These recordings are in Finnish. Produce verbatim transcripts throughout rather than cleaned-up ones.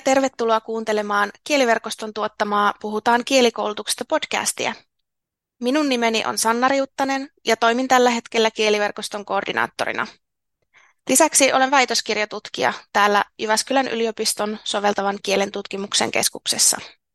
tervetuloa kuuntelemaan Kieliverkoston tuottamaa Puhutaan kielikoulutuksesta podcastia. Minun nimeni on Sanna Riuttanen ja toimin tällä hetkellä Kieliverkoston koordinaattorina. Lisäksi olen väitöskirjatutkija täällä Jyväskylän yliopiston soveltavan kielen tutkimuksen keskuksessa.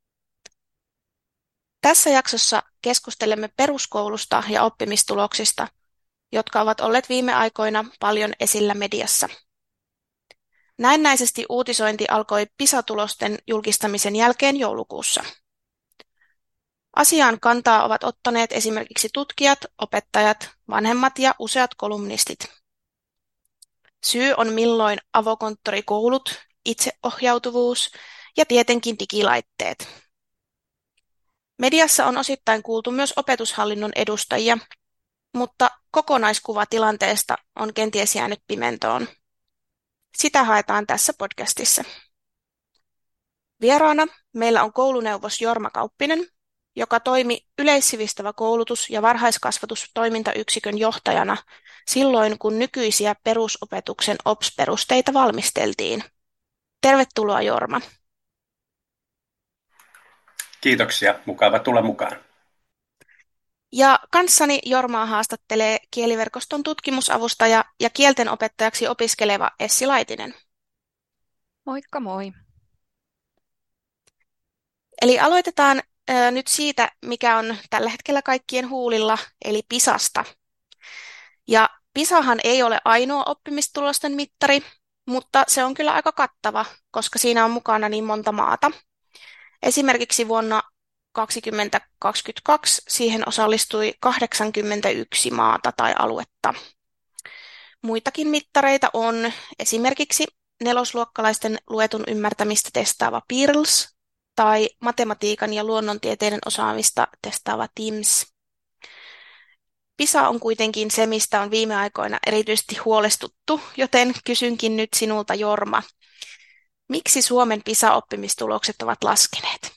Tässä jaksossa keskustelemme peruskoulusta ja oppimistuloksista, jotka ovat olleet viime aikoina paljon esillä mediassa. Näennäisesti uutisointi alkoi PISA-tulosten julkistamisen jälkeen joulukuussa. Asiaan kantaa ovat ottaneet esimerkiksi tutkijat, opettajat, vanhemmat ja useat kolumnistit. Syy on milloin avokonttorikoulut, itseohjautuvuus ja tietenkin digilaitteet. Mediassa on osittain kuultu myös opetushallinnon edustajia, mutta kokonaiskuva tilanteesta on kenties jäänyt pimentoon. Sitä haetaan tässä podcastissa. Vieraana meillä on kouluneuvos Jorma Kauppinen, joka toimi yleissivistävä koulutus- ja varhaiskasvatustoimintayksikön johtajana silloin, kun nykyisiä perusopetuksen O P S-perusteita valmisteltiin. Tervetuloa, Jorma. Kiitoksia, mukava tulla mukaan. Ja kanssani Jormaa haastattelee Kieliverkoston tutkimusavustaja ja kieltenopettajaksi opiskeleva Essi Laitinen. Moikka moi. Eli aloitetaan ö, nyt siitä, mikä on tällä hetkellä kaikkien huulilla, eli PISAsta. Ja PISAhan ei ole ainoa oppimistulosten mittari, mutta se on kyllä aika kattava, koska siinä on mukana niin monta maata. Esimerkiksi vuonna kaksituhattakaksikymmentäkaksi siihen osallistui kahdeksankymmentäyksi maata tai aluetta. Muitakin mittareita on esimerkiksi nelosluokkalaisten luetun ymmärtämistä testaava Pearls tai matematiikan ja luonnontieteiden osaamista testaava TIMSS. PISA on kuitenkin se, mistä on viime aikoina erityisesti huolestuttu, joten kysynkin nyt sinulta, Jorma. Miksi Suomen PISA-oppimistulokset ovat laskeneet?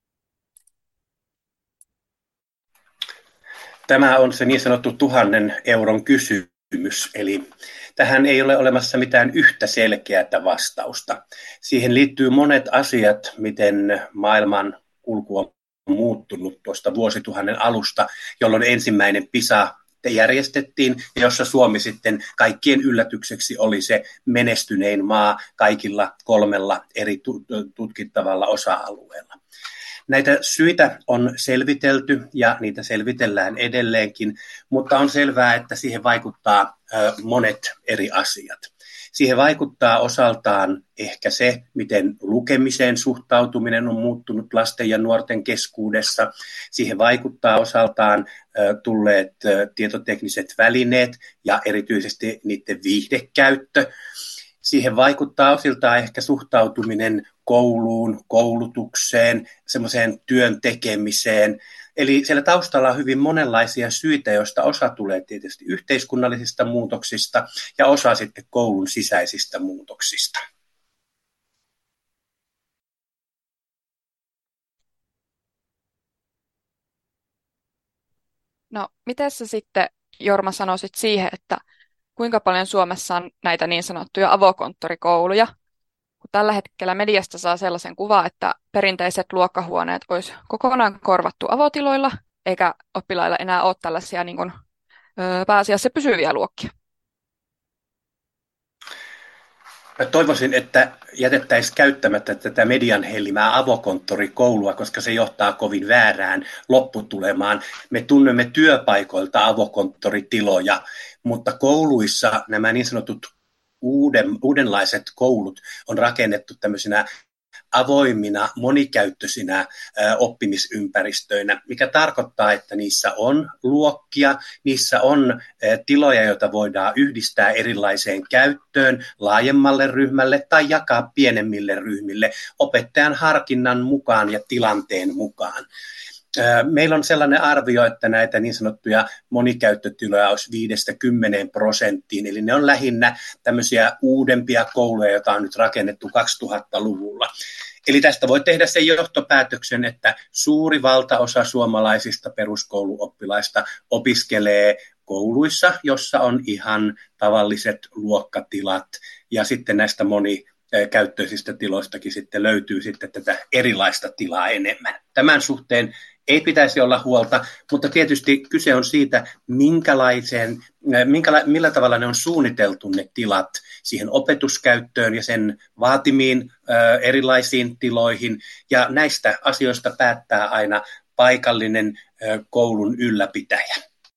Tämä on se niin sanottu tuhannen euron kysymys, eli tähän ei ole olemassa mitään yhtä selkeää vastausta. Siihen liittyy monet asiat, miten maailman kulku on muuttunut tuosta vuosituhannen alusta, jolloin ensimmäinen PISA järjestettiin, jossa Suomi sitten kaikkien yllätykseksi oli se menestynein maa kaikilla kolmella eri tutkittavalla osa-alueella. Näitä syitä on selvitelty ja niitä selvitellään edelleenkin, mutta on selvää, että siihen vaikuttaa monet eri asiat. Siihen vaikuttaa osaltaan ehkä se, miten lukemiseen suhtautuminen on muuttunut lasten ja nuorten keskuudessa. Siihen vaikuttaa osaltaan tulleet tietotekniset välineet ja erityisesti niiden viihdekäyttö. Siihen vaikuttaa osiltaan ehkä suhtautuminen kouluun, koulutukseen, semmoiseen työn tekemiseen. Eli siellä taustalla on hyvin monenlaisia syitä, joista osa tulee tietysti yhteiskunnallisista muutoksista ja osa sitten koulun sisäisistä muutoksista. No, miten sä sitten, Jorma, sanoisit siihen, että kuinka paljon Suomessa on näitä niin sanottuja avokonttorikouluja? Kun tällä hetkellä mediasta saa sellaisen kuvan, että perinteiset luokkahuoneet olisi kokonaan korvattu avotiloilla, eikä oppilailla enää ole tällaisia niin kuin, ö, pääasiassa pysyviä luokkia. Mä toivoisin, että jätettäisiin käyttämättä tätä median hellimää avokonttorikoulua, koska se johtaa kovin väärään lopputulemaan. Me tunnemme työpaikoilta avokonttoritiloja, mutta kouluissa nämä niin sanotut uuden, uudenlaiset koulut on rakennettu tämmöisinä avoimina, monikäyttöisinä ä, oppimisympäristöinä, mikä tarkoittaa, että niissä on luokkia, niissä on ä, tiloja, joita voidaan yhdistää erilaiseen käyttöön laajemmalle ryhmälle tai jakaa pienemmille ryhmille opettajan harkinnan mukaan ja tilanteen mukaan. Meillä on sellainen arvio, että näitä niin sanottuja monikäyttötiloja olisi viidestä kymmeneen prosenttiin, eli ne on lähinnä tämmöisiä uudempia kouluja, joita on nyt rakennettu kaksituhattaluvulla. Eli tästä voi tehdä sen johtopäätöksen, että suuri valtaosa suomalaisista peruskouluoppilaista opiskelee kouluissa, jossa on ihan tavalliset luokkatilat, ja sitten näistä moni käyttöisistä tiloistakin sitten löytyy sitten tätä erilaista tilaa enemmän. Tämän suhteen ei pitäisi olla huolta, mutta tietysti kyse on siitä, minkälaiseen, minkäla, millä tavalla ne on suunniteltu ne tilat siihen opetuskäyttöön ja sen vaatimiin ö, erilaisiin tiloihin. Ja näistä asioista päättää aina paikallinen ö, koulun ylläpitäjä.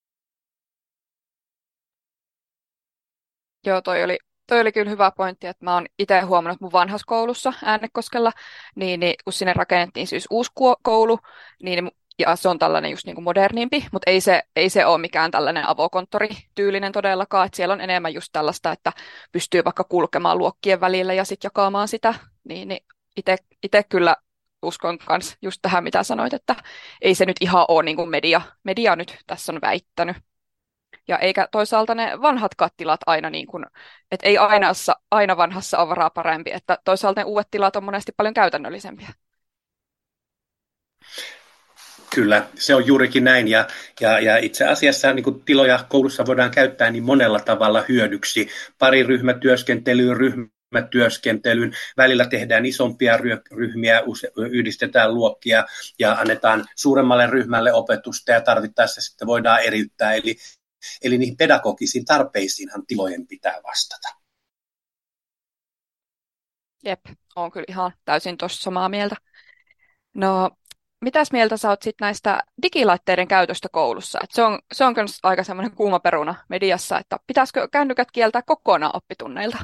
Joo, toi oli, toi oli kyllä hyvä pointti, että mä oon itse huomannut mun vanhassa koulussa Äänekoskella, niin, niin kun sinne rakennettiin siis uusi koulu, niin ja se on tällainen just niin kuin modernimpi, mutta ei se, ei se ole mikään tällainen avokonttorityylinen todellakaan, että siellä on enemmän just tällaista, että pystyy vaikka kulkemaan luokkien välillä ja sitten jakamaan sitä, niin, niin itse kyllä uskon myös just tähän, mitä sanoit, että ei se nyt ihan ole niin kuin media, media nyt tässä on väittänyt. Ja eikä toisaalta ne vanhat kattilat aina, niin kuin, että ei aina, aina vanhassa ole varaa parempi, että toisaalta ne uudet tilat on monesti paljon käytännöllisempiä. Kyllä, se on juurikin näin ja, ja, ja itse asiassa niin kuin tiloja koulussa voidaan käyttää niin monella tavalla hyödyksi. Pariryhmätyöskentelyyn, ryhmätyöskentelyyn, välillä tehdään isompia ryhmiä, yhdistetään luokkia ja annetaan suuremmalle ryhmälle opetusta ja tarvittaessa sitten voidaan eriyttää. Eli, eli niihin pedagogisiin tarpeisiinhan tilojen pitää vastata. Jep, olen kyllä ihan täysin tuossa samaa mieltä. No, mitäs mieltä sä oot sit näistä digilaitteiden käytöstä koulussa? Et se on, se on myös aika semmoinen kuuma peruna mediassa, että pitäisikö kännykät kieltää kokonaan oppitunneilta?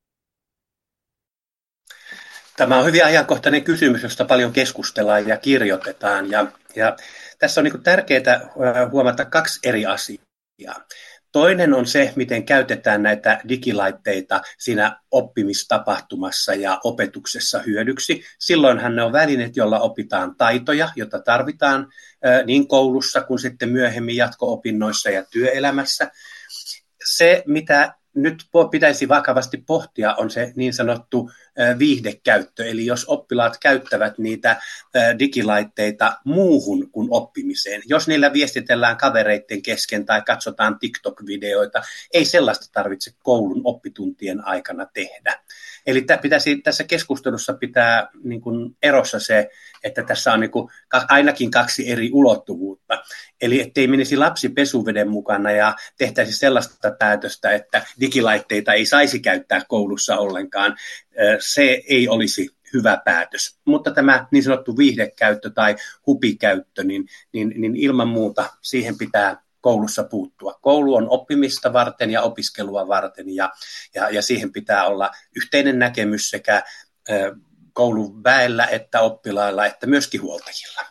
Tämä on hyvin ajankohtainen kysymys, josta paljon keskustellaan ja kirjoitetaan. Ja, ja tässä on niin kuin tärkeää huomata kaksi eri asiaa. Toinen on se, miten käytetään näitä digilaitteita siinä oppimistapahtumassa ja opetuksessa hyödyksi. Silloinhan ne on välineet, joilla opitaan taitoja, joita tarvitaan niin koulussa kuin sitten myöhemmin jatko-opinnoissa ja työelämässä. Se, mitä nyt pitäisi vakavasti pohtia, on se niin sanottu viihdekäyttö. Eli jos oppilaat käyttävät niitä digilaitteita muuhun kuin oppimiseen. Jos niillä viestitellään kavereiden kesken tai katsotaan TikTok-videoita, ei sellaista tarvitse koulun oppituntien aikana tehdä. Eli pitäisi, tässä keskustelussa pitää niin kuin erossa se, että tässä on niin kuin ainakin kaksi eri ulottuvuutta. Eli ettei menisi lapsi pesuveden mukana ja tehtäisi sellaista päätöstä, että digilaitteita ei saisi käyttää koulussa ollenkaan. Se ei olisi hyvä päätös. Mutta tämä niin sanottu viihdekäyttö tai hupikäyttö, niin, niin, niin ilman muuta siihen pitää koulussa puuttua. Koulu on oppimista varten ja opiskelua varten ja, ja, ja siihen pitää olla yhteinen näkemys sekä ö, koulun väellä että oppilailla että myöskin huoltajilla.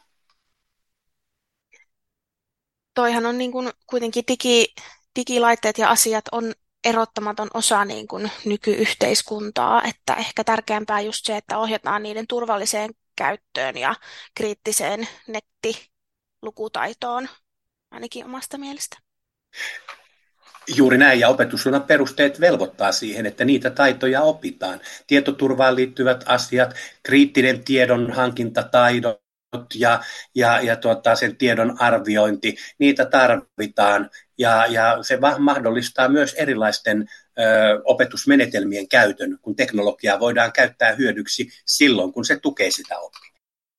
Toihan on niin kuin kuitenkin digi, digilaitteet ja asiat on erottamaton osa niin kuin nykyyhteiskuntaa, että ehkä tärkeämpää just se, että ohjataan niiden turvalliseen käyttöön ja kriittiseen nettilukutaitoon, ainakin omasta mielestä. Juuri näin, ja opetussuunnan perusteet velvoittaa siihen, että niitä taitoja opitaan. Tietoturvaan liittyvät asiat, kriittinen tiedon hankintataidot ja, ja, ja tuota, sen tiedon arviointi, niitä tarvitaan. Ja, ja se mahdollistaa myös erilaisten ö, opetusmenetelmien käytön, kun teknologiaa voidaan käyttää hyödyksi silloin, kun se tukee sitä oppimista.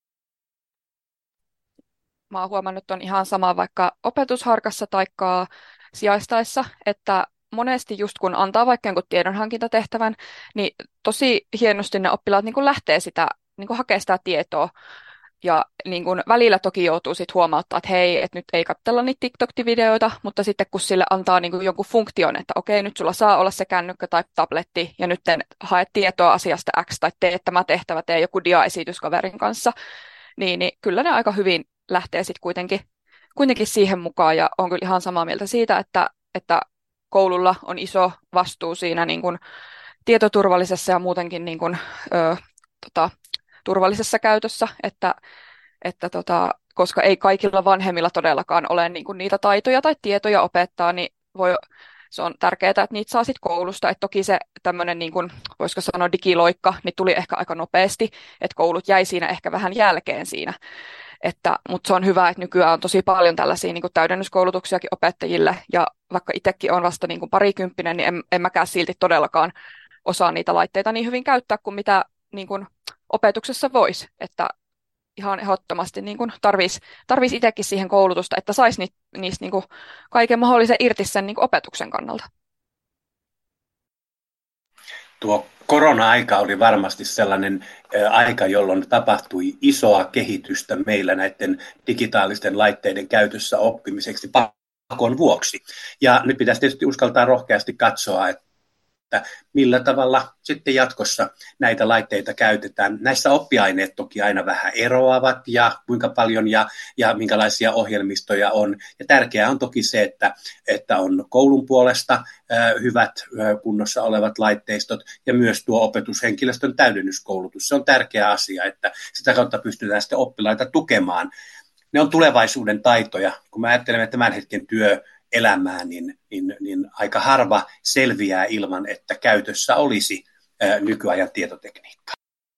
Mä oon huomannut ton ihan sama vaikka opetusharkassa taikka sijaistaessa, että monesti just kun antaa vaikka jonkun tiedonhankintatehtävän, niin tosi hienosti ne oppilaat niin kuin lähtee sitä, niin kuin hakee sitä tietoa. Ja niin kuin välillä toki joutuu sitten huomauttaa, että hei, että nyt ei katsella niitä TikTok-videoita, mutta sitten kun sille antaa niin kuin jonkun funktion, että okei, nyt sulla saa olla se kännykkä tai tabletti, ja nyt hae tietoa asiasta X tai tee tämä tehtävä, tee joku dia-esitys kaverin kanssa, niin, niin kyllä ne aika hyvin lähtee sitten kuitenkin, kuitenkin siihen mukaan, ja on kyllä ihan samaa mieltä siitä, että, että koululla on iso vastuu siinä niin kuin tietoturvallisessa ja muutenkin niin kuin, ö, tota, turvallisessa käytössä, että, että tota, koska ei kaikilla vanhemmilla todellakaan ole niin kuin niitä taitoja tai tietoja opettaa, niin voi, se on tärkeää, että niitä saa sitten koulusta. Et toki se tämmöinen, niin kuin, voisiko sanoa digiloikka, niin tuli ehkä aika nopeasti, että koulut jäi siinä ehkä vähän jälkeen siinä. Että, mutta se on hyvä, että nykyään on tosi paljon tällaisia niin kuin täydennyskoulutuksiakin opettajille, ja vaikka itsekin on vasta niin kuin parikymppinen, niin en, en mäkään silti todellakaan osaa niitä laitteita niin hyvin käyttää kuin mitä niin kuin opetuksessa voisi, että ihan ehdottomasti niin kuin tarvisi, tarvisi itsekin siihen koulutusta, että saisi niistä, niistä niin kuin kaiken mahdollisen irti sen niin kuin opetuksen kannalta. Tuo korona-aika oli varmasti sellainen aika, jolloin tapahtui isoa kehitystä meillä näiden digitaalisten laitteiden käytössä oppimiseksi pakon vuoksi. Ja nyt pitäisi tietysti uskaltaa rohkeasti katsoa, että että millä tavalla sitten jatkossa näitä laitteita käytetään. Näissä oppiaineet toki aina vähän eroavat ja kuinka paljon ja, ja minkälaisia ohjelmistoja on. Ja tärkeää on toki se, että, että on koulun puolesta äh, hyvät äh, kunnossa olevat laitteistot ja myös tuo opetushenkilöstön täydennyskoulutus. Se on tärkeä asia, että sitä kautta pystytään sitten oppilaita tukemaan. Ne on tulevaisuuden taitoja. Kun mä ajattelen, että tämän hetken työ elämään, niin, niin, niin aika harva selviää ilman, että käytössä olisi ää, nykyajan tietotekniikka.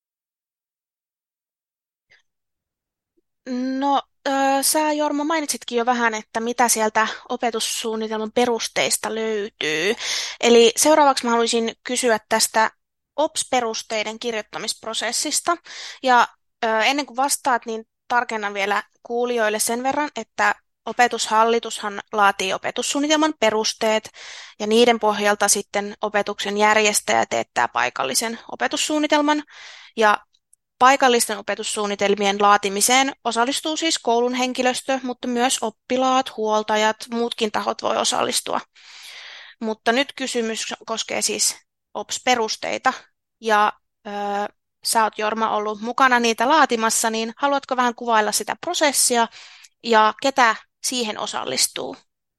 No, äh, sä Jorma mainitsitkin jo vähän, että mitä sieltä opetussuunnitelman perusteista löytyy. Eli seuraavaksi mä haluaisin kysyä tästä O P S-perusteiden kirjoittamisprosessista. Ja äh, ennen kuin vastaat, niin tarkennan vielä kuulijoille sen verran, että Opetushallitushan laatii opetussuunnitelman perusteet ja niiden pohjalta sitten opetuksen järjestäjä teettää paikallisen opetussuunnitelman. Ja paikallisten opetussuunnitelmien laatimiseen osallistuu siis koulun henkilöstö, mutta myös oppilaat, huoltajat, muutkin tahot voi osallistua. Mutta nyt kysymys koskee siis O P S-perusteita ja ö, sä oot Jorma ollut mukana niitä laatimassa, niin haluatko vähän kuvailla sitä prosessia ja ketä siihen osallistuu?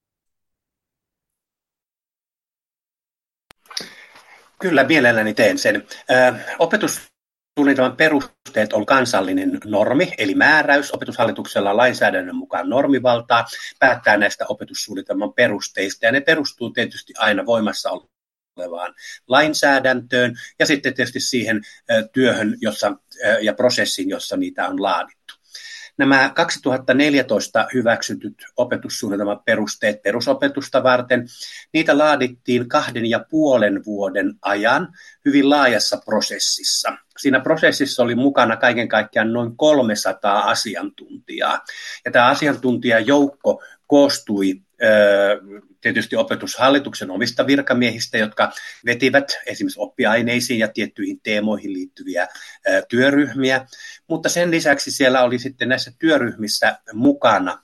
Kyllä, mielelläni teen sen. Ö, opetussuunnitelman perusteet on kansallinen normi, eli määräys. Opetushallituksella on lainsäädännön mukaan normivaltaa päättää näistä opetussuunnitelman perusteista, ja ne perustuu tietysti aina voimassa olevaan lainsäädäntöön, ja sitten tietysti siihen ö, työhön jossa, ö, ja prosessiin, jossa niitä on laadittu. Nämä kaksituhattaneljätoista hyväksytyt opetussuunnitelman perusteet perusopetusta varten, niitä laadittiin kahden ja puolen vuoden ajan hyvin laajassa prosessissa. Siinä prosessissa oli mukana kaiken kaikkiaan noin kolmesataa asiantuntijaa. Ja tämä asiantuntijajoukko koostui tietysti opetushallituksen omista virkamiehistä, jotka vetivät esimerkiksi oppiaineisiin ja tiettyihin teemoihin liittyviä työryhmiä, mutta sen lisäksi siellä oli sitten näissä työryhmissä mukana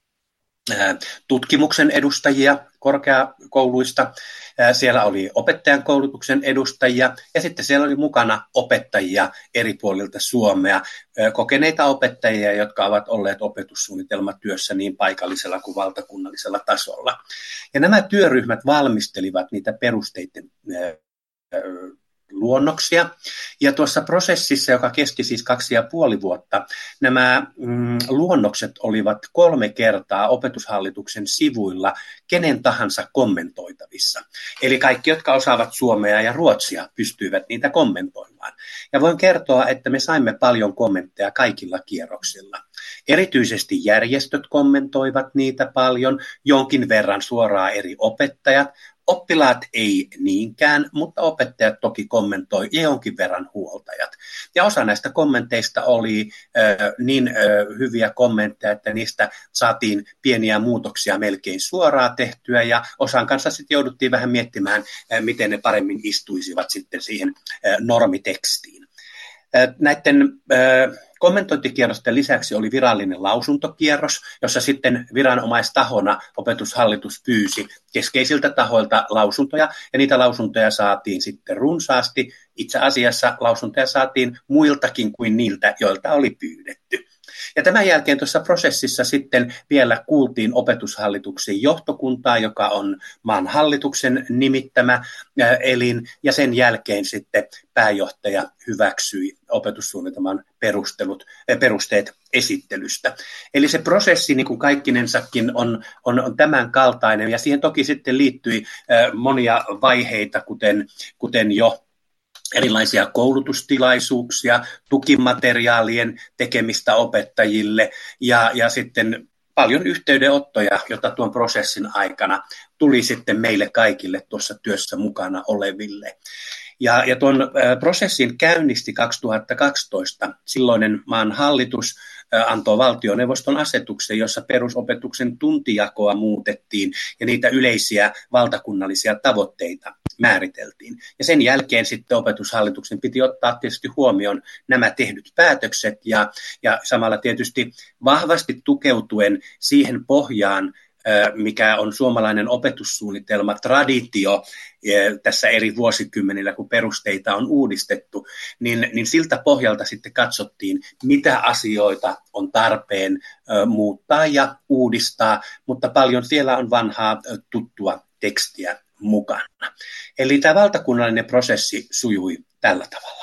tutkimuksen edustajia korkeakouluista, siellä oli opettajan koulutuksen edustajia ja sitten siellä oli mukana opettajia eri puolilta Suomea, kokeneita opettajia, jotka ovat olleet opetussuunnitelmatyössä niin paikallisella kuin valtakunnallisella tasolla. Ja nämä työryhmät valmistelivat niitä perusteiden luonnoksia. Ja tuossa prosessissa, joka kesti siis kaksi ja puoli vuotta, nämä mm, luonnokset olivat kolme kertaa opetushallituksen sivuilla kenen tahansa kommentoitavissa. Eli kaikki, jotka osaavat suomea ja ruotsia, pystyivät niitä kommentoimaan. Ja voin kertoa, että me saimme paljon kommentteja kaikilla kierroksilla. Erityisesti järjestöt kommentoivat niitä paljon, jonkin verran suoraan eri opettajat. Oppilaat ei niinkään, mutta opettajat toki kommentoi ja jonkin verran huoltajat. Ja osa näistä kommenteista oli äh, niin äh, hyviä kommentteja, että niistä saatiin pieniä muutoksia melkein suoraan tehtyä ja osan kanssa sitten jouduttiin vähän miettimään, äh, miten ne paremmin istuisivat sitten siihen äh, normitekstiin. Äh, näiden äh, kommentointikierrosten lisäksi oli virallinen lausuntokierros, jossa sitten viranomaistahona opetushallitus pyysi keskeisiltä tahoilta lausuntoja, ja niitä lausuntoja saatiin sitten runsaasti. Itse asiassa lausuntoja saatiin muiltakin kuin niiltä, joilta oli pyydetty. Ja tämän jälkeen tuossa prosessissa sitten vielä kuultiin opetushallituksen johtokuntaa, joka on maan hallituksen nimittämä elin, ja sen jälkeen sitten pääjohtaja hyväksyi opetussuunnitelman perustelut, perusteet esittelystä. Eli se prosessi niin kuin kaikkinensakin on, on, on tämän kaltainen, ja siihen toki sitten liittyi monia vaiheita, kuten, kuten jo erilaisia koulutustilaisuuksia, tukimateriaalien tekemistä opettajille ja, ja sitten paljon yhteydenottoja, joita tuon prosessin aikana tuli sitten meille kaikille tuossa työssä mukana oleville. Ja, ja tuon äh, prosessin käynnisti kaksituhattakaksitoista silloinen maan hallitus äh, antoi valtioneuvoston asetuksen, jossa perusopetuksen tuntijakoa muutettiin ja niitä yleisiä valtakunnallisia tavoitteita määriteltiin. Ja sen jälkeen sitten opetushallituksen piti ottaa tietysti huomioon nämä tehdyt päätökset ja, ja samalla tietysti vahvasti tukeutuen siihen pohjaan, mikä on suomalainen opetussuunnitelma, traditio tässä eri vuosikymmenillä, kun perusteita on uudistettu, niin, niin siltä pohjalta sitten katsottiin, mitä asioita on tarpeen muuttaa ja uudistaa, mutta paljon siellä on vanhaa tuttua tekstiä mukana. Eli tämä valtakunnallinen prosessi sujui tällä tavalla.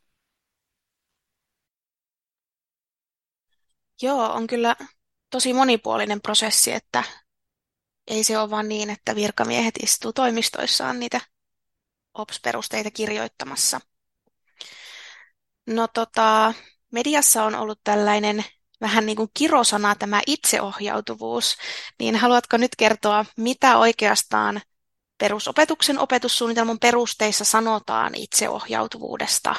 Joo, on kyllä tosi monipuolinen prosessi, että ei se ole vaan niin, että virkamiehet istuu toimistoissaan niitä O P S-perusteita kirjoittamassa. No tota, mediassa on ollut tällainen vähän niin kuin kirosana tämä itseohjautuvuus, niin haluatko nyt kertoa, mitä oikeastaan perusopetuksen opetussuunnitelman perusteissa sanotaan itseohjautuvuudesta?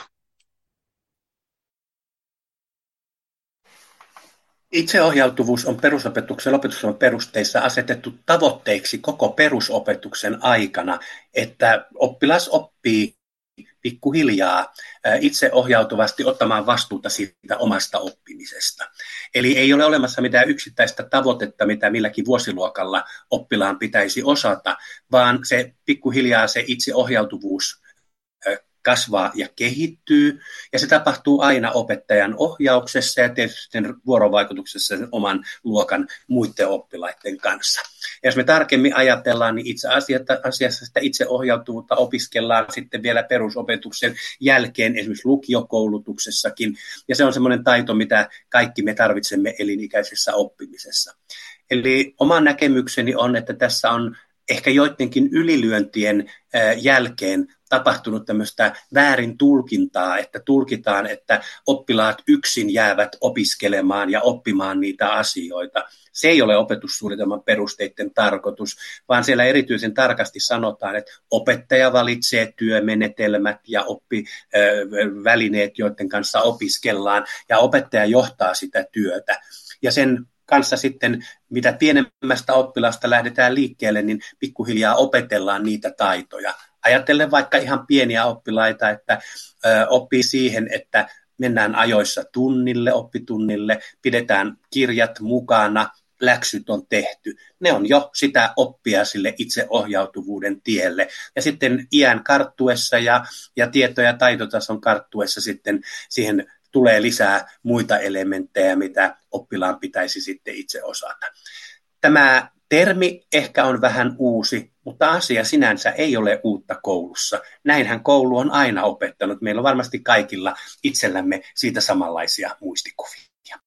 Itseohjautuvuus on perusopetuksen opetuksen perusteissa asetettu tavoitteiksi koko perusopetuksen aikana, että oppilas oppii pikkuhiljaa itseohjautuvasti ottamaan vastuuta siitä omasta oppimisesta. Eli ei ole olemassa mitään yksittäistä tavoitetta, mitä milläkin vuosiluokalla oppilaan pitäisi osata, vaan se pikkuhiljaa se itseohjautuvuus kasvaa ja kehittyy, ja se tapahtuu aina opettajan ohjauksessa ja tietysti vuorovaikutuksessa sen oman luokan muiden oppilaiden kanssa. Ja jos me tarkemmin ajatellaan, niin itse asiassa sitä itseohjautuvuutta opiskellaan sitten vielä perusopetuksen jälkeen, esimerkiksi lukiokoulutuksessakin, ja se on semmoinen taito, mitä kaikki me tarvitsemme elinikäisessä oppimisessa. Eli oma näkemykseni on, että tässä on ehkä joidenkin ylilyöntien jälkeen tapahtunut tämmöistä väärin tulkintaa, että tulkitaan, että oppilaat yksin jäävät opiskelemaan ja oppimaan niitä asioita. Se ei ole opetussuunnitelman perusteiden tarkoitus, vaan siellä erityisen tarkasti sanotaan, että opettaja valitsee työmenetelmät ja oppivälineet, joiden kanssa opiskellaan, ja opettaja johtaa sitä työtä. Ja sen kanssa sitten, mitä pienemmästä oppilaasta lähdetään liikkeelle, niin pikkuhiljaa opetellaan niitä taitoja. Ajatellen vaikka ihan pieniä oppilaita, että ö, oppii siihen, että mennään ajoissa tunnille, oppitunnille, pidetään kirjat mukana, läksyt on tehty. Ne on jo sitä oppia sille itseohjautuvuuden tielle. Ja sitten iän karttuessa ja, ja tieto- ja taitotason karttuessa sitten siihen tulee lisää muita elementtejä, mitä oppilaan pitäisi sitten itse osata. Tämä termi ehkä on vähän uusi, mutta asia sinänsä ei ole uutta koulussa. Näinhän koulu on aina opettanut. Meillä on varmasti kaikilla itsellämme siitä samanlaisia muistikuvia.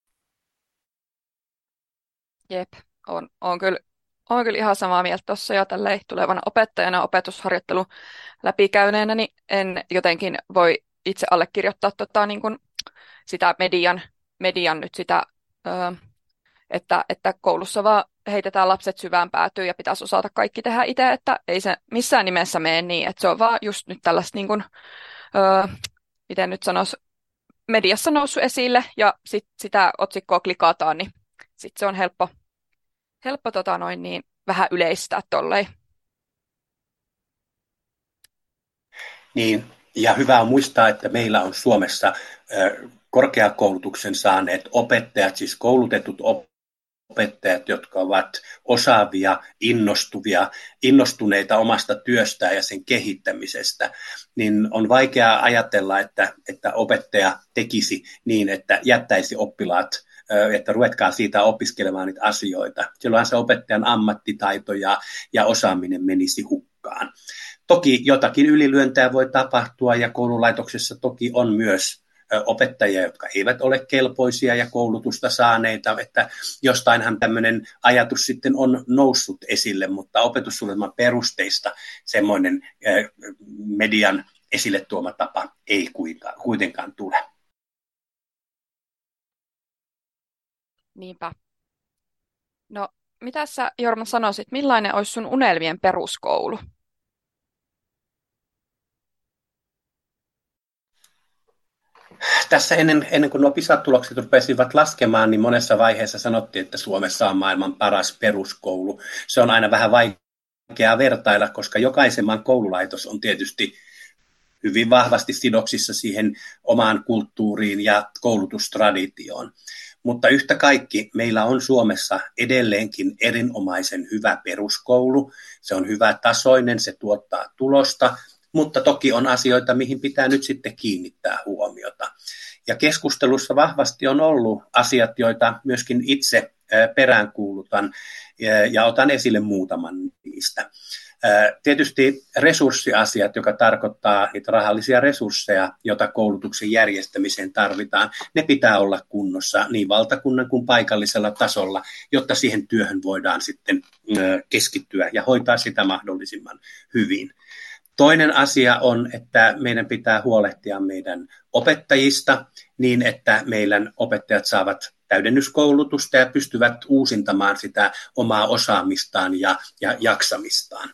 Jep, on, on kyllä, on kyllä ihan samaa mieltä tuossa jo tälleen tulevana opettajana opetusharjoittelun läpikäyneenä, niin en jotenkin voi itse allekirjoittaa tota, niin kuin sitä median, median nyt sitä, ö, että, että koulussa vaan heitetään lapset syvään päätyyn ja pitäisi osata kaikki tehdä itse, että ei se missään nimessä mene niin, että se on vaan just nyt tällaista, niin kuin, ö, miten nyt sanoisi, mediassa noussut esille ja sit sitä otsikkoa klikataan, niin sitten se on helppo, helppo tota noin, niin vähän yleistää tolleen. Niin, ja hyvä on muistaa, että meillä on Suomessa ö, korkeakoulutuksen saaneet opettajat, siis koulutetut opettajat, jotka ovat osaavia, innostuvia, innostuneita omasta työstään ja sen kehittämisestä, niin on vaikea ajatella, että, että opettaja tekisi niin, että jättäisi oppilaat, että ruvetkaa siitä opiskelemaan niitä asioita. Silloinhan se opettajan ammattitaito ja, ja osaaminen menisi hukkaan. Toki jotakin ylilyöntää voi tapahtua ja koululaitoksessa toki on myös opettajia, jotka eivät ole kelpoisia ja koulutusta saaneita, että jostainhan tämmöinen ajatus sitten on noussut esille, mutta opetussuunnitelman perusteista semmoinen median esille tuoma tapa ei kuitenkaan tule. Niinpä. No, mitä sä, Jorma, sanoisit, millainen olisi sun unelmien peruskoulu? Tässä ennen, ennen kuin nuo PISA-tulokset rupesivat laskemaan, niin monessa vaiheessa sanottiin, että Suomessa on maailman paras peruskoulu. Se on aina vähän vaikeaa vertailla, koska jokaisen maan koululaitos on tietysti hyvin vahvasti sidoksissa siihen omaan kulttuuriin ja koulutustraditioon. Mutta yhtä kaikki meillä on Suomessa edelleenkin erinomaisen hyvä peruskoulu. Se on hyvä tasoinen, se tuottaa tulosta, mutta toki on asioita, mihin pitää nyt sitten kiinnittää huomiota. Ja keskustelussa vahvasti on ollut asiat, joita myöskin itse peräänkuulutan ja otan esille muutaman niistä. Tietysti resurssiasiat, joka tarkoittaa niitä rahallisia resursseja, joita koulutuksen järjestämiseen tarvitaan, ne pitää olla kunnossa niin valtakunnan kuin paikallisella tasolla, jotta siihen työhön voidaan sitten keskittyä ja hoitaa sitä mahdollisimman hyvin. Toinen asia on, että meidän pitää huolehtia meidän opettajista niin, että meidän opettajat saavat täydennyskoulutusta ja pystyvät uusintamaan sitä omaa osaamistaan ja, ja jaksamistaan.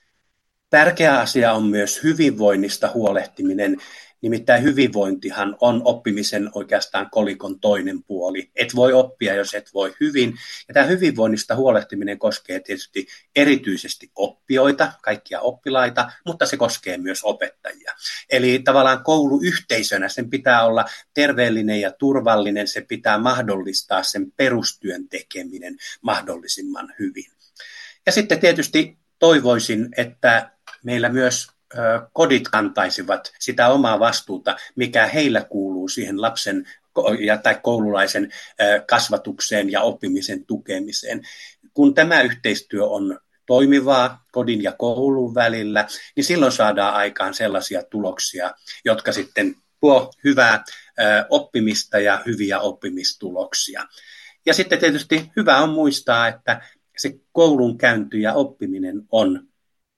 Tärkeä asia on myös hyvinvoinnista huolehtiminen, nimittäin hyvinvointihan on oppimisen oikeastaan kolikon toinen puoli. Et voi oppia, jos et voi hyvin. Ja tämä hyvinvoinnista huolehtiminen koskee tietysti erityisesti oppijoita, kaikkia oppilaita, mutta se koskee myös opettajia. Eli tavallaan kouluyhteisönä sen pitää olla terveellinen ja turvallinen, se pitää mahdollistaa sen perustyön tekeminen mahdollisimman hyvin. Ja sitten tietysti toivoisin, että meillä myös kodit kantaisivat sitä omaa vastuuta, mikä heillä kuuluu siihen lapsen tai koululaisen kasvatukseen ja oppimisen tukemiseen. Kun tämä yhteistyö on toimivaa kodin ja koulun välillä, niin silloin saadaan aikaan sellaisia tuloksia, jotka sitten tuo hyvää oppimista ja hyviä oppimistuloksia. Ja sitten tietysti hyvä on muistaa, että se koulunkäynti ja oppiminen on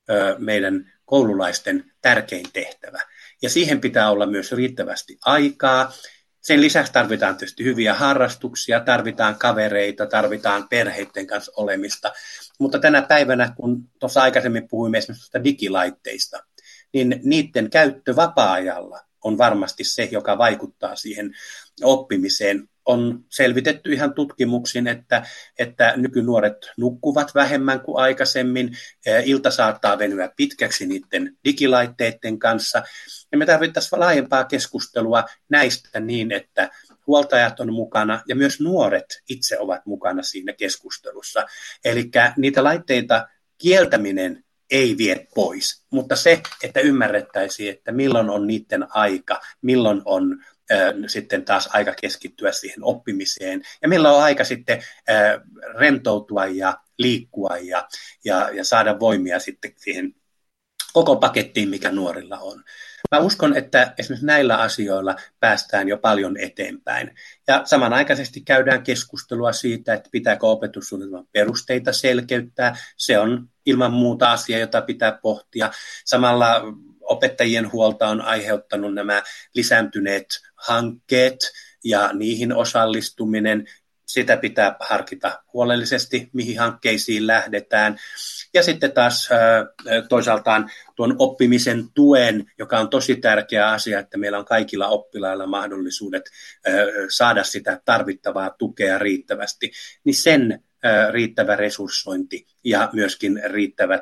meidän koululaisten tärkein tehtävä. Ja siihen pitää olla myös riittävästi aikaa. Sen lisäksi tarvitaan tietysti hyviä harrastuksia, tarvitaan kavereita, tarvitaan perheiden kanssa olemista. Mutta tänä päivänä, kun tuossa aikaisemmin puhuimme esimerkiksi digilaitteista, niin niiden käyttö vapaa-ajalla on varmasti se, joka vaikuttaa siihen oppimiseen. On selvitetty ihan tutkimuksin, että, että nykynuoret nukkuvat vähemmän kuin aikaisemmin. Ilta saattaa venyä pitkäksi niiden digilaitteiden kanssa. Ja me tarvittaisiin laajempaa keskustelua näistä niin, että huoltajat on mukana ja myös nuoret itse ovat mukana siinä keskustelussa. Eli niitä laitteita kieltäminen ei vie pois, mutta se, että ymmärrettäisiin, että milloin on niiden aika, milloin on sitten taas aika keskittyä siihen oppimiseen ja milloin on aika sitten rentoutua ja liikkua ja, ja, ja saada voimia sitten siihen koko pakettiin, mikä nuorilla on. Mä uskon, että esimerkiksi näillä asioilla päästään jo paljon eteenpäin. Ja samanaikaisesti käydään keskustelua siitä, että pitääkö opetussuunnitelman perusteita selkeyttää. Se on ilman muuta asia, jota pitää pohtia. Samalla opettajien huolta on aiheuttanut nämä lisääntyneet hankkeet ja niihin osallistuminen. Sitä pitää harkita huolellisesti, mihin hankkeisiin lähdetään. Ja sitten taas toisaaltaan tuon oppimisen tuen, joka on tosi tärkeä asia, että meillä on kaikilla oppilailla mahdollisuudet saada sitä tarvittavaa tukea riittävästi, niin sen riittävä resurssointi ja myöskin riittävät,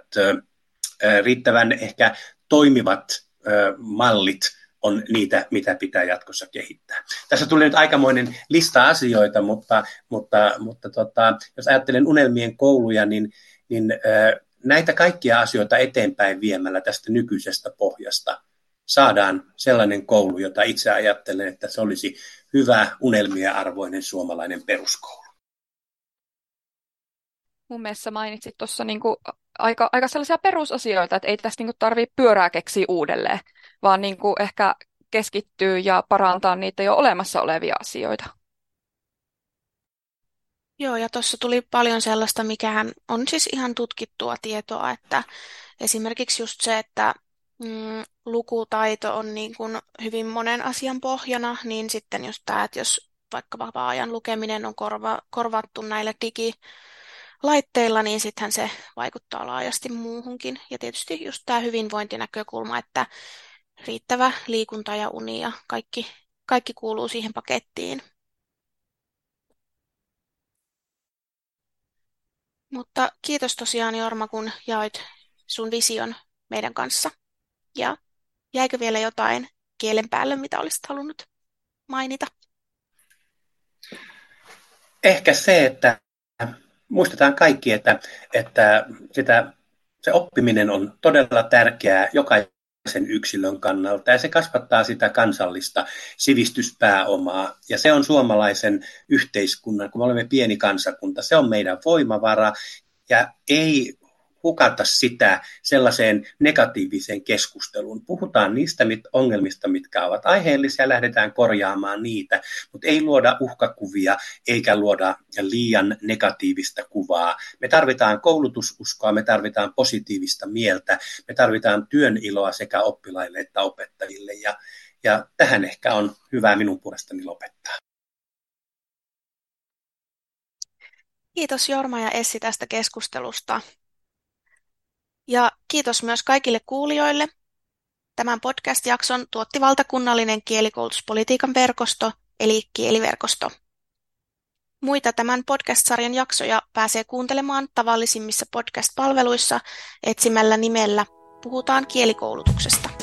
riittävän ehkä toimivat mallit on niitä, mitä pitää jatkossa kehittää. Tässä tuli nyt aikamoinen lista asioita, mutta, mutta, mutta tota, jos ajattelen unelmien kouluja, niin, niin äh, näitä kaikkia asioita eteenpäin viemällä tästä nykyisestä pohjasta saadaan sellainen koulu, jota itse ajattelen, että se olisi hyvä unelmien arvoinen suomalainen peruskoulu. Mun mielestä mainitsit tuossa niinku aika, aika sellaisia perusasioita, että ei tässä niinku tarvitse pyörää keksiä uudelleen, vaan niinku ehkä keskittyy ja parantaa niitä jo olemassa olevia asioita. Joo, ja tuossa tuli paljon sellaista, mikähän on siis ihan tutkittua tietoa, että esimerkiksi just se, että mm, lukutaito on niin kuin hyvin monen asian pohjana, niin sitten just tämä, että jos vaikka vapaa-ajan lukeminen on korva, korvattu näillä digilaitteilla, niin sittenhän se vaikuttaa laajasti muuhunkin. Ja tietysti just tämä hyvinvointinäkökulma, että riittävä liikunta ja uni ja kaikki Kaikki kuuluu siihen pakettiin. Mutta kiitos tosiaan Jorma, kun jaoit sun vision meidän kanssa. Ja jäikö vielä jotain kielen päälle, mitä olisit halunnut mainita? Ehkä se, että muistetaan kaikki, että, että sitä, se oppiminen on todella tärkeää jokaisen yksilön kannalta ja se kasvattaa sitä kansallista sivistyspääomaa. Ja se on suomalaisen yhteiskunnan, kun me olemme pieni kansakunta, se on meidän voimavara ja ei hukata sitä sellaiseen negatiiviseen keskusteluun. Puhutaan niistä ongelmista, mitkä ovat aiheellisia, ja lähdetään korjaamaan niitä, mutta ei luoda uhkakuvia eikä luoda liian negatiivista kuvaa. Me tarvitaan koulutususkoa, me tarvitaan positiivista mieltä, me tarvitaan työn iloa sekä oppilaille että opettajille, ja, ja tähän ehkä on hyvä minun puolestani lopettaa. Kiitos Jorma ja Essi tästä keskustelusta. Ja kiitos myös kaikille kuulijoille. Tämän podcast-jakson tuotti valtakunnallinen kielikoulutuspolitiikan verkosto, eli Kieliverkosto. Muita tämän podcast-sarjan jaksoja pääsee kuuntelemaan tavallisimmissa podcast-palveluissa etsimällä nimellä Puhutaan kielikoulutuksesta.